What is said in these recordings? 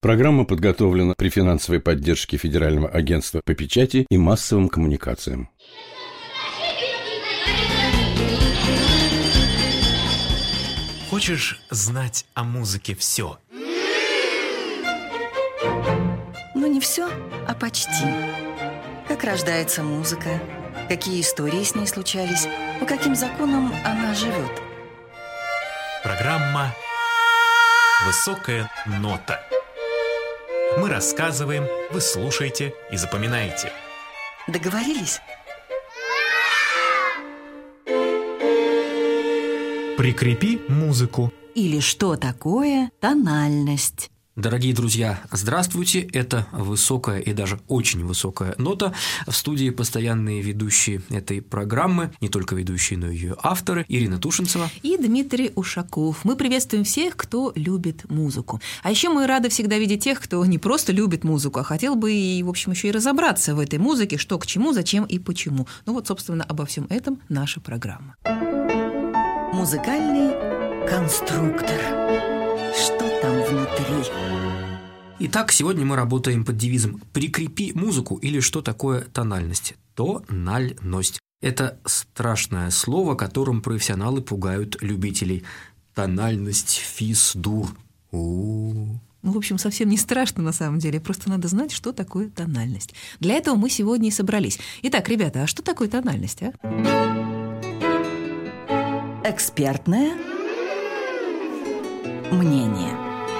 Программа подготовлена при финансовой поддержке Федерального агентства по печати и массовым коммуникациям. Хочешь знать о музыке все? Ну, не все, а почти. Как рождается музыка, какие истории с ней случались, по каким законам она живет. Программа «Высокая нота». Мы рассказываем, вы слушаете и запоминаете. Договорились? Прикрепи музыку. Или что такое тональность? Дорогие друзья, здравствуйте! Это высокая и даже очень высокая нота. В студии постоянные ведущие этой программы, не только ведущие, но и ее авторы, Ирина Тушинцева и Дмитрий Ушаков. Мы приветствуем всех, кто любит музыку. А еще мы рады всегда видеть тех, кто не просто любит музыку, а хотел бы и, в общем, еще и разобраться в этой музыке, что к чему, зачем и почему. Ну вот, собственно, обо всем этом наша программа. Музыкальный конструктор. Что там внутри? Итак, сегодня мы работаем под девизом «Прикрепи музыку» или «Что такое тональность?» Тональность. Это страшное слово, которым профессионалы пугают любителей. Тональность, фис, дур. Ну, в общем, совсем не страшно на самом деле, просто надо знать, что такое тональность. Для этого мы сегодня и собрались. Итак, ребята, а что такое тональность, а? Экспертное мнение.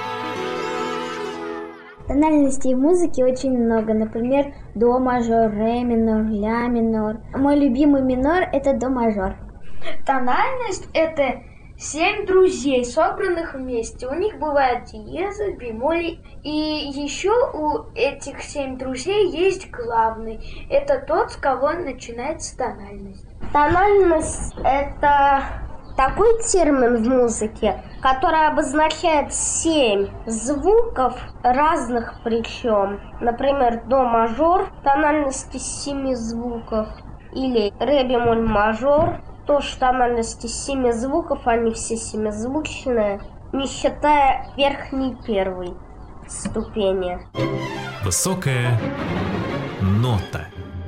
Тональностей в музыке очень много. Например, до мажор, ре минор, ля минор. Мой любимый минор – это до мажор. Тональность – это 7 друзей, собранных вместе. У них бывают диезы, бемоли. И еще у этих 7 друзей есть главный. Это тот, с кого начинается тональность. Тональность – это такой термин в музыке, который обозначает 7 звуков разных причем. Например, до мажор, тональность из 7 звуков, или ре бемоль мажор, тоже тональность из 7 звуков, они все семизвучные, не считая верхней первой ступени. Высокая нота.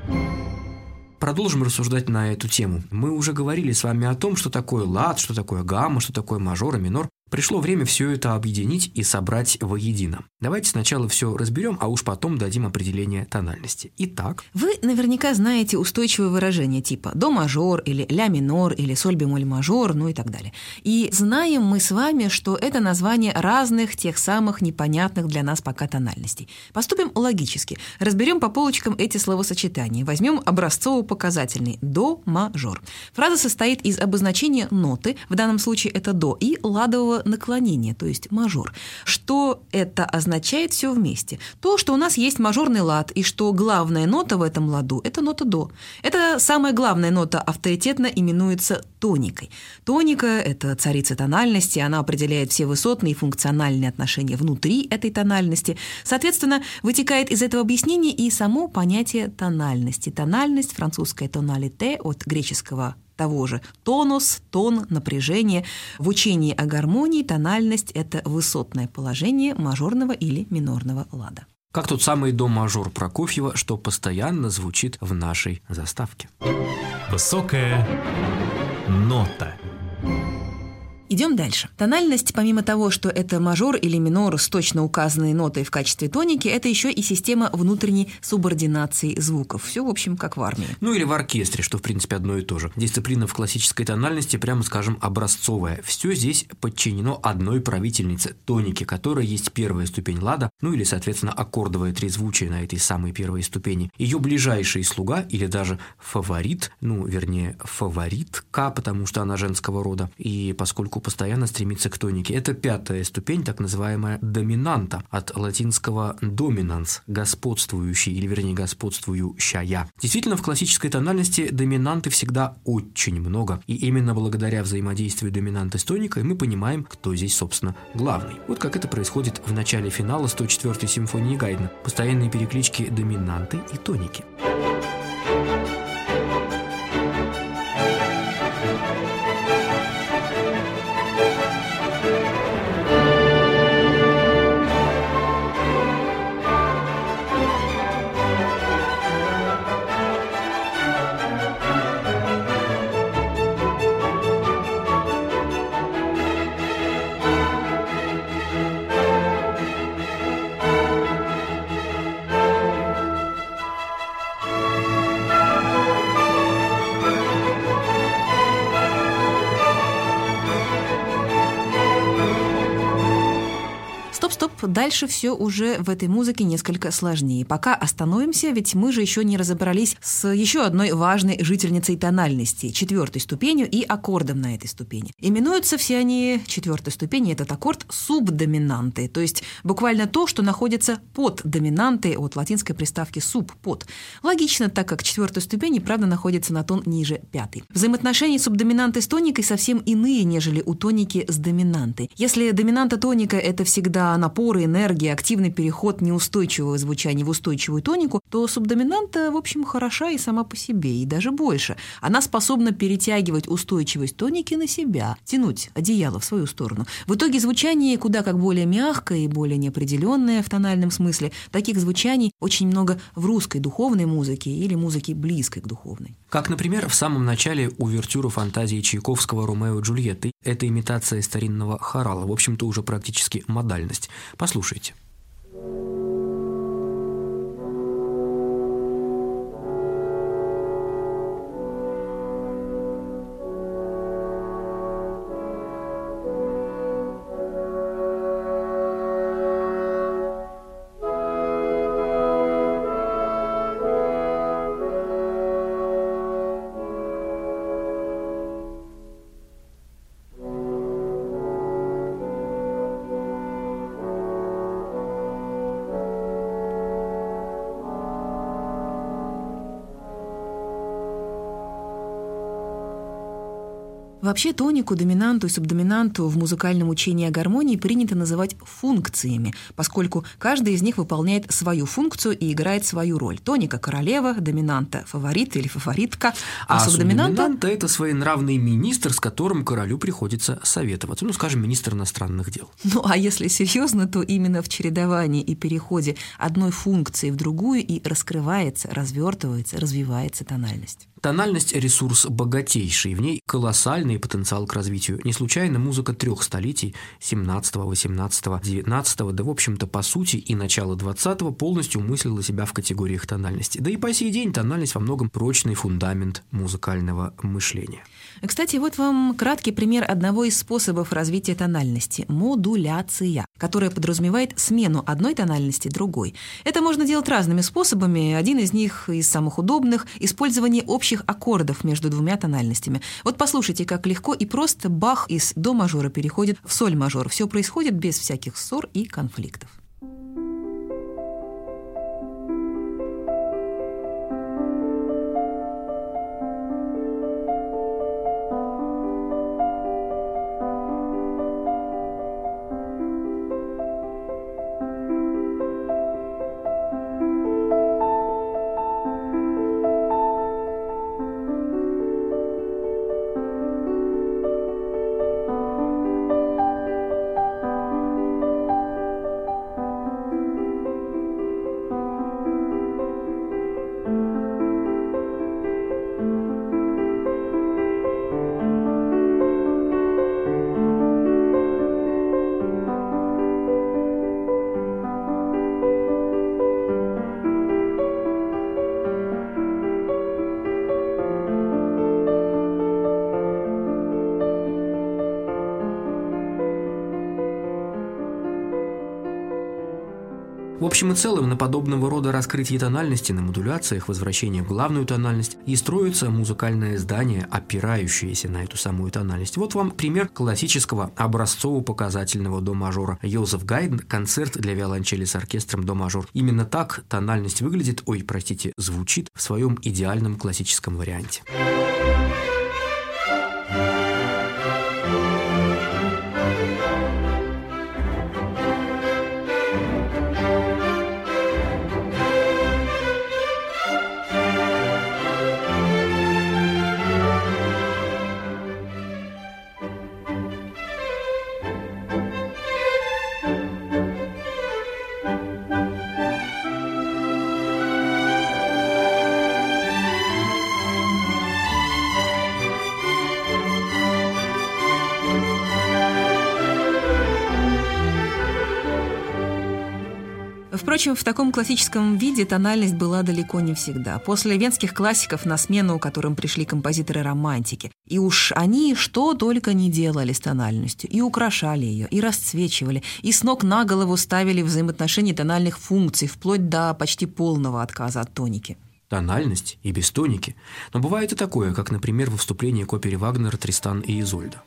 Продолжим рассуждать на эту тему. Мы уже говорили с вами о том, что такое лад, что такое гамма, что такое мажор и минор. Пришло время все это объединить и собрать воедино. Давайте сначала все разберем, а уж потом дадим определение тональности. Итак. Вы наверняка знаете устойчивые выражения типа до мажор или ля минор или соль бемоль мажор, ну и так далее. И знаем мы с вами, что это название разных тех самых непонятных для нас пока тональностей. Поступим логически. Разберем по полочкам эти словосочетания. Возьмем образцово-показательный до мажор. Фраза состоит из обозначения ноты, в данном случае это до, и ладового наклонение, то есть мажор. Что это означает все вместе? То, что у нас есть мажорный лад, и что главная нота в этом ладу – это нота до. Это самая главная нота авторитетно именуется тоникой. Тоника – это царица тональности, она определяет все высотные и функциональные отношения внутри этой тональности. Соответственно, вытекает из этого объяснения и само понятие тональности. Тональность, французское тоналите, от греческого того же тонус, тон, напряжение. В учении о гармонии тональность – это высотное положение мажорного или минорного лада. Как тот самый до мажор Прокофьева, что постоянно звучит в нашей заставке. Высокая нота. Идем дальше. Тональность, помимо того, что это мажор или минор с точно указанной нотой в качестве тоники, это еще и система внутренней субординации звуков. Все, в общем, как в армии. Ну или в оркестре, что в принципе одно и то же. Дисциплина в классической тональности, прямо скажем, образцовая. Все здесь подчинено одной правительнице – тонике, которая есть первая ступень лада, ну или, соответственно, аккордовое трезвучие на этой самой первой ступени. Ее ближайший слуга или даже фаворит, фаворитка, потому что она женского рода, и поскольку постоянно стремится к тонике. Это 5-я ступень, так называемая доминанта, от латинского dominans – господствующий, или вернее господствующая. Действительно, в классической тональности доминанты всегда очень много, и именно благодаря взаимодействию доминанты с тоникой мы понимаем, кто здесь, собственно, главный. Вот как это происходит в начале финала 104-й симфонии Гайдна. Постоянные переклички доминанты и тоники. дальше все уже в этой музыке несколько сложнее. Пока остановимся, ведь мы же еще не разобрались с еще одной важной жительницей тональности, 4-й ступенью и аккордом на этой ступени. Именуются все они 4-й ступени, этот аккорд, субдоминантой, то есть буквально то, что находится под доминантой, от латинской приставки «суб» – «под». Логично, так как 4-й ступень, правда, находится на тон ниже 5-й. Взаимоотношения субдоминанты с тоникой совсем иные, нежели у тоники с доминантой. Если доминанта тоника – это всегда напор, энергия, активный переход неустойчивого звучания в устойчивую тонику, то субдоминанта, в общем, хороша и сама по себе, и даже больше. Она способна перетягивать устойчивость тоники на себя, тянуть одеяло в свою сторону. В итоге звучание куда как более мягкое и более неопределенное в тональном смысле. Таких звучаний очень много в русской духовной музыке или музыке близкой к духовной. Как, например, в самом начале увертюры фантазии Чайковского «Ромео и Джульетты». Это имитация старинного хорала, в общем-то, уже практически модальность. Послушайте. Вообще тонику, доминанту и субдоминанту в музыкальном учении о гармонии принято называть функциями, поскольку каждый из них выполняет свою функцию и играет свою роль. Тоника – королева, доминанта – фаворит или фаворитка, а субдоминанта – это своенравный министр, с которым королю приходится советоваться. Ну, скажем, министр иностранных дел. Ну, а если серьезно, то именно в чередовании и переходе одной функции в другую и раскрывается, развертывается, развивается тональность. Тональность – ресурс богатейший, в ней колоссальный потенциал к развитию. Не случайно музыка 3 столетий – 17-го, 18-го, 19-го, да, в общем-то, по сути, и начало 20-го полностью мыслила себя в категориях тональности. Да и по сей день тональность во многом прочный фундамент музыкального мышления. Кстати, вот вам краткий пример одного из способов развития тональности – модуляция, которая подразумевает смену одной тональности другой. Это можно делать разными способами. Один из них, из самых удобных – использование общих аккордов между двумя тональностями. Вот послушайте, как легко и просто Бах из до мажора переходит в соль мажор. Все происходит без всяких ссор и конфликтов. В общем и целом, на подобного рода раскрытии тональности, на модуляциях, возвращение в главную тональность и строится музыкальное здание, опирающееся на эту самую тональность. Вот вам пример классического образцово-показательного до-мажора. Йозеф Гайдн, концерт для виолончели с оркестром до-мажор. Именно так тональность выглядит, звучит в своем идеальном классическом варианте. Впрочем, в таком классическом виде тональность была далеко не всегда. После венских классиков на смену которым пришли композиторы-романтики. И уж они что только не делали с тональностью. И украшали ее, и расцвечивали, и с ног на голову ставили взаимоотношения тональных функций, вплоть до почти полного отказа от тоники. Тональность и без тоники. Но бывает и такое, как, например, во вступлении к опере Вагнера «Тристан и Изольда».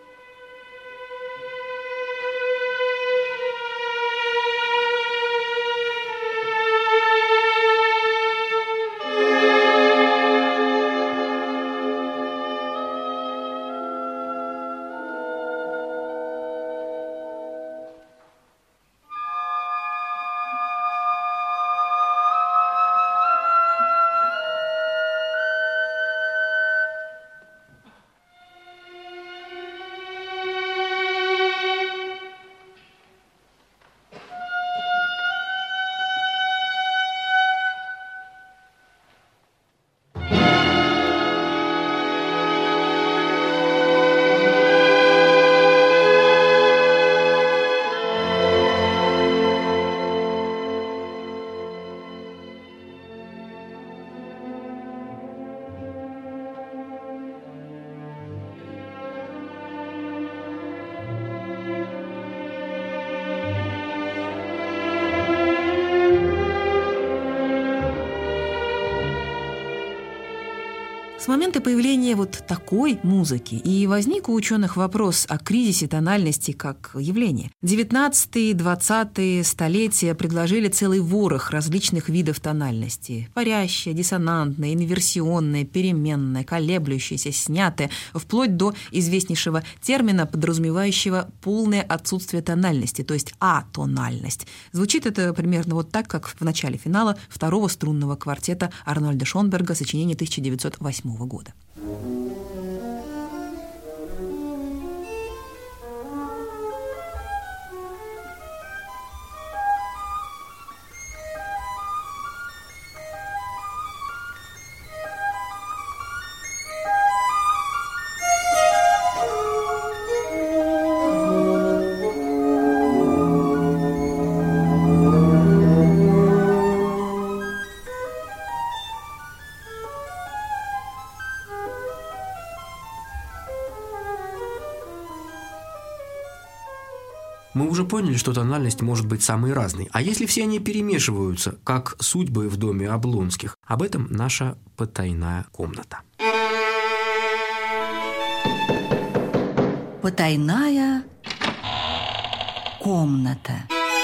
С момента появления вот такой музыки и возник у ученых вопрос о кризисе тональности как явления. 19-20 столетия предложили целый ворох различных видов тональности. Парящая, диссонантная, инверсионная, переменная, колеблющаяся, снятая, вплоть до известнейшего термина, подразумевающего полное отсутствие тональности, то есть атональность. Звучит это примерно вот так, как в начале финала второго струнного квартета Арнольда Шонберга, сочинение 1908 года. Мы уже поняли, что тональность может быть самой разной. А если все они перемешиваются, как судьбы в доме Облонских? Об этом наша потайная комната. Потайная комната.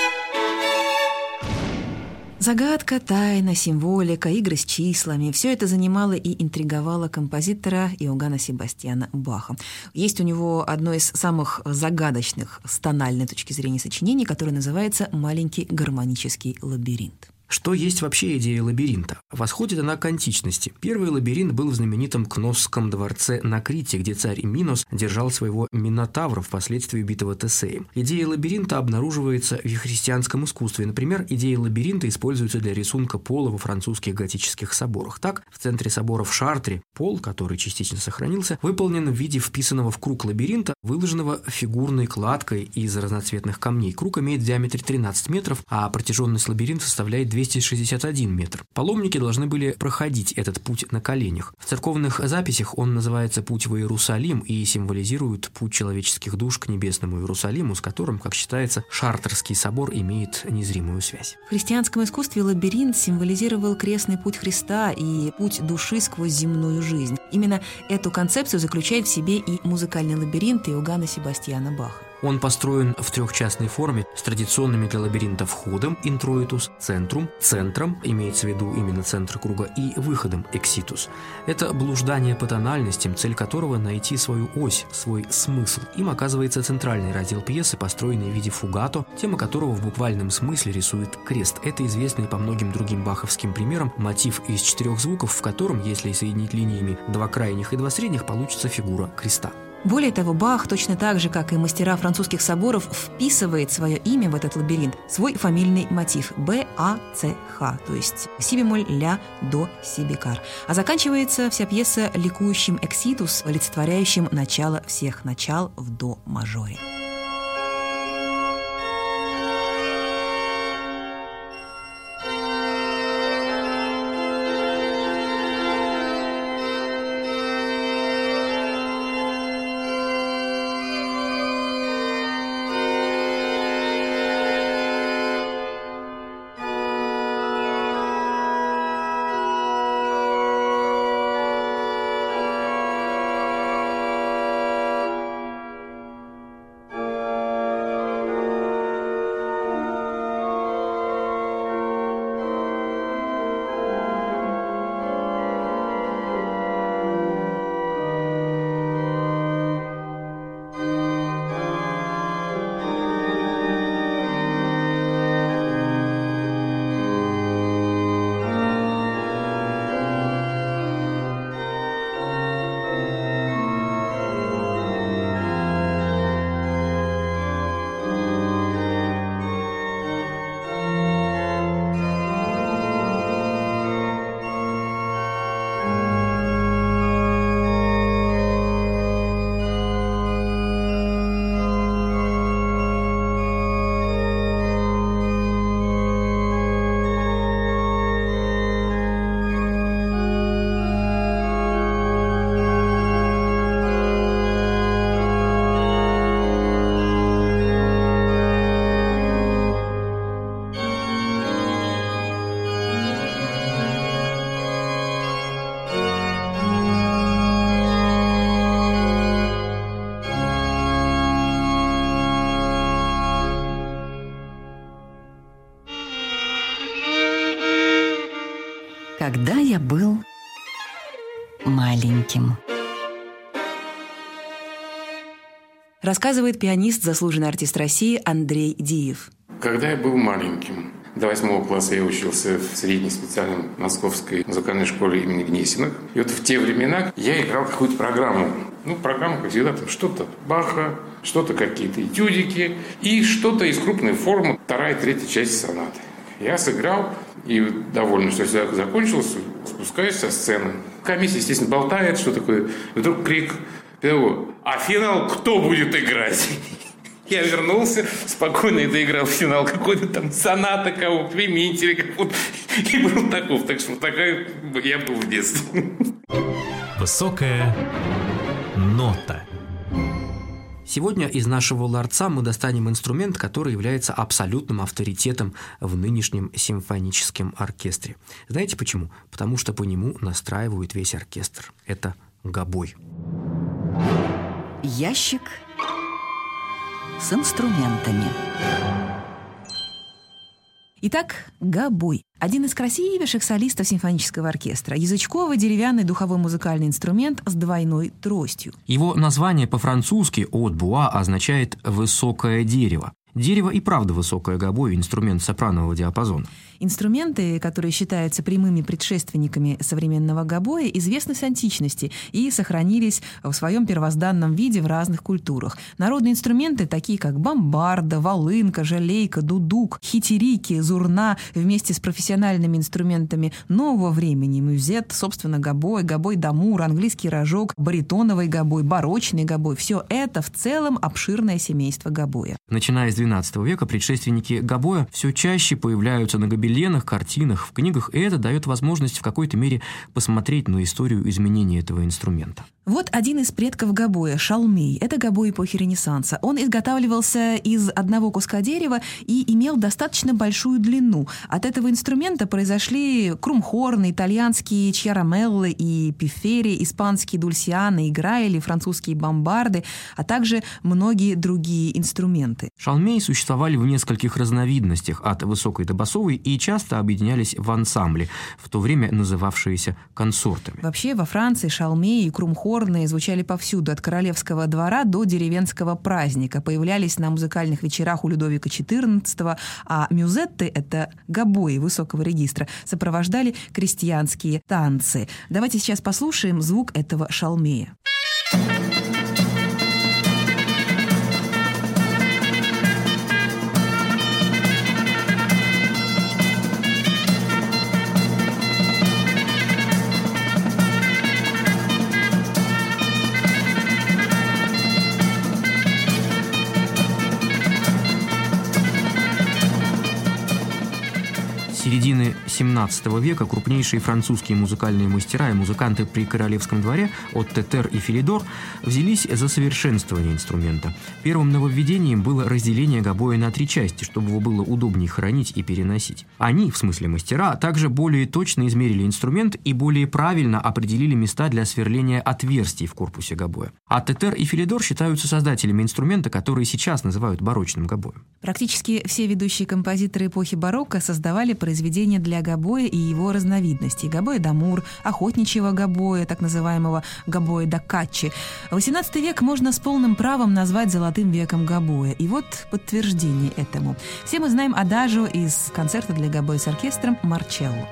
Загадка, тайна, символика, игры с числами – все это занимало и интриговало композитора Иоганна Себастьяна Баха. Есть у него одно из самых загадочных с тональной точки зрения сочинений, которое называется «Маленький гармонический лабиринт». Что есть вообще идея лабиринта? Восходит она к античности. Первый лабиринт был в знаменитом Кносском дворце на Крите, где царь Минос держал своего Минотавра, впоследствии убитого Тесеем. Идея лабиринта обнаруживается в христианском искусстве. Например, идея лабиринта используется для рисунка пола во французских готических соборах. Так, в центре собора в Шартре пол, который частично сохранился, выполнен в виде вписанного в круг лабиринта, выложенного фигурной кладкой из разноцветных камней. Круг имеет в диаметре 13 метров, а протяженность лабиринта составляет 261 метр. Паломники должны были проходить этот путь на коленях. В церковных записях он называется «Путь в Иерусалим» и символизирует путь человеческих душ к небесному Иерусалиму, с которым, как считается, Шартерский собор имеет незримую связь. В христианском искусстве лабиринт символизировал крестный путь Христа и путь души сквозь земную жизнь. Именно эту концепцию заключает в себе и музыкальный лабиринт Иоганна Себастьяна Баха. Он построен в трехчастной форме с традиционными для лабиринта входом интроитус, центрум, центром, имеется в виду именно центр круга, и выходом экситус. Это блуждание по тональностям, цель которого найти свою ось, свой смысл. Им оказывается центральный раздел пьесы, построенный в виде фугато, тема которого в буквальном смысле рисует крест. Это известный по многим другим баховским примерам мотив из 4 звуков, в котором, если соединить линиями 2 крайних и 2 средних, получится фигура креста. Более того, Бах, точно так же, как и мастера французских соборов, вписывает свое имя в этот лабиринт, свой фамильный мотив Б-А-Ц-Х, то есть си-бемоль, ля, до, си-бикар. А заканчивается вся пьеса ликующим экситус, олицетворяющим начало всех начал в до-мажоре. Когда я был маленьким. Рассказывает пианист, заслуженный артист России Андрей Диев. Когда я был маленьким, до 8 класса я учился в средней специальной московской музыкальной школе имени Гнесиных. И вот в те времена я играл какую-то программу. Программа, как всегда, там что-то Баха, что-то какие-то этюдики и что-то из крупной формы, 2-я, 3-я часть сонаты. Я сыграл, и довольно, что все закончилось, спускаюсь со сцены. Комиссия, естественно, болтает, что такое. И вдруг крик педагога: «А финал кто будет играть?» Я вернулся, спокойно доиграл финал какой-то там соната кого, Клементьева какого-то, и был таков. Так что такая я был в детстве. Высокая нота. Сегодня из нашего ларца мы достанем инструмент, который является абсолютным авторитетом в нынешнем симфоническом оркестре. Знаете почему? Потому что по нему настраивают весь оркестр. Это гобой. Ящик с инструментами. Итак, гобой. Один из красивейших солистов симфонического оркестра. Язычковый деревянный духовой музыкальный инструмент с двойной тростью. Его название по-французски «haut bois» означает «высокое дерево». Дерево и правда высокое гобой, инструмент сопранового диапазона. Инструменты, которые считаются прямыми предшественниками современного гобоя, известны с античности и сохранились в своем первозданном виде в разных культурах. Народные инструменты, такие как бомбарда, волынка, жалейка, дудук, хитерики, зурна, вместе с профессиональными инструментами нового времени, мюзет, собственно, гобой, гобой-дамур, английский рожок, баритоновый гобой, барочный гобой — все это в целом обширное семейство гобоя. Начиная с XII века предшественники гобоя все чаще появляются на гобеленах, картинах, в книгах, и это дает возможность в какой-то мере посмотреть на историю изменения этого инструмента. Вот один из предков гобоя — шалмей. Это гобой эпохи Ренессанса. Он изготавливался из одного куска дерева и имел достаточно большую длину. От этого инструмента произошли крумхорны, итальянские чьярамеллы и пиффери, испанские дульсианы и граили, французские бомбарды, а также многие другие инструменты. Шалмеи существовали в нескольких разновидностях, от высокой до басовой, и часто объединялись в ансамбли, в то время называвшиеся консортами. Вообще во Франции шалмеи и крумхорны звучали повсюду, от королевского двора до деревенского праздника, появлялись на музыкальных вечерах у Людовика XIV, а мюзетты — это гобои высокого регистра, сопровождали крестьянские танцы. Давайте сейчас послушаем звук этого шалмея. С середины XVII века крупнейшие французские музыкальные мастера и музыканты при королевском дворе Оттетер и Филидор взялись за совершенствование инструмента. Первым нововведением было разделение гобоя на 3 части, чтобы его было удобнее хранить и переносить. Они, в смысле мастера, также более точно измерили инструмент и более правильно определили места для сверления отверстий в корпусе гобоя. Оттетер и Филидор считаются создателями инструмента, который сейчас называют барочным гобоем. Практически все ведущие композиторы эпохи барокко создавали произведения для гобоя и его разновидностей. Гобоя-дамур, охотничьего гобоя, так называемого гобоя-да-каччи. XVIII век можно с полным правом назвать золотым веком гобоя. И вот подтверждение этому. Все мы знаем адажио из концерта для гобоя с оркестром «Марчелло».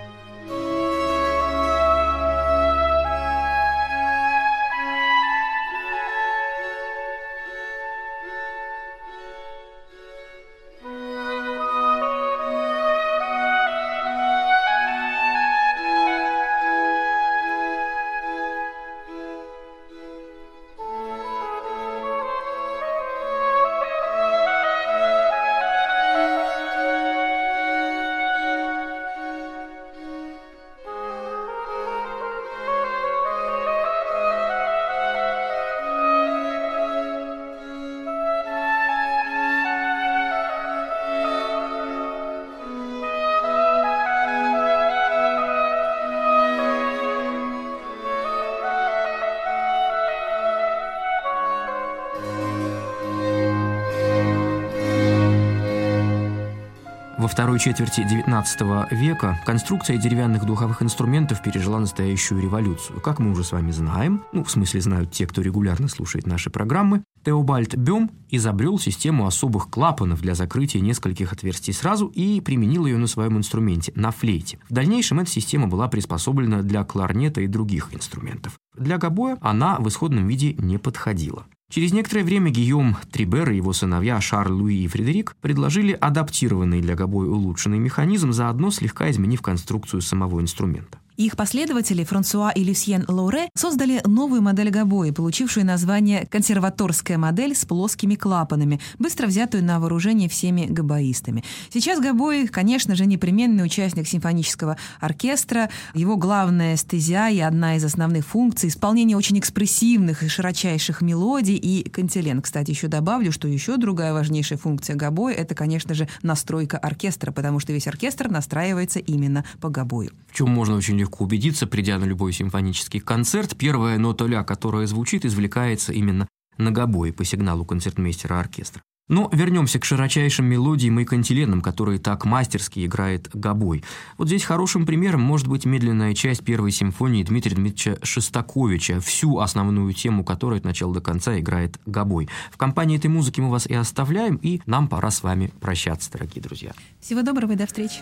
второй четверти XIX века конструкция деревянных духовых инструментов пережила настоящую революцию. Как мы уже с вами знаем, в смысле знают те, кто регулярно слушает наши программы, Теобальд Бём изобрел систему особых клапанов для закрытия нескольких отверстий сразу и применил ее на своем инструменте – на флейте. В дальнейшем эта система была приспособлена для кларнета и других инструментов. Для гобоя она в исходном виде не подходила. Через некоторое время Гийом Трибер и его сыновья Шарль, Луи и Фредерик предложили адаптированный для гобоя улучшенный механизм, заодно слегка изменив конструкцию самого инструмента. Их последователи Франсуа и Люсьен Лоре создали новую модель гобоя, получившую название «консерваторская модель с плоскими клапанами», быстро взятую на вооружение всеми гобоистами. Сейчас гобой, конечно же, непременный участник симфонического оркестра. Его главная стезя и одна из основных функций — исполнение очень экспрессивных и широчайших мелодий. И кантилен, кстати, еще добавлю, что еще другая важнейшая функция гобоя — это, конечно же, настройка оркестра, потому что весь оркестр настраивается именно по гобою. В чем можно очень легко убедиться, придя на любой симфонический концерт, первая нота ля, которая звучит, извлекается именно на гобое по сигналу концертмейстера оркестра. Но вернемся к широчайшим мелодиям и кантиленам, которые так мастерски играет гобой. Вот здесь хорошим примером может быть медленная часть первой симфонии Дмитрия Дмитриевича Шостаковича, всю основную тему которой от начала до конца играет гобой. В компании этой музыки мы вас и оставляем, и нам пора с вами прощаться, дорогие друзья. Всего доброго и до встречи.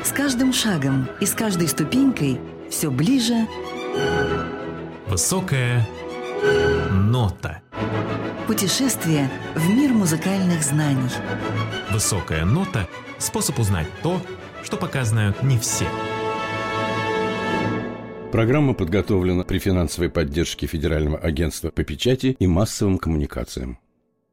С каждым шагом и с каждой ступенькой все ближе Высокая нота. путешествие в мир музыкальных знаний. Высокая нота – способ узнать то, что пока знают не все. Программа подготовлена при финансовой поддержке Федерального агентства по печати и массовым коммуникациям.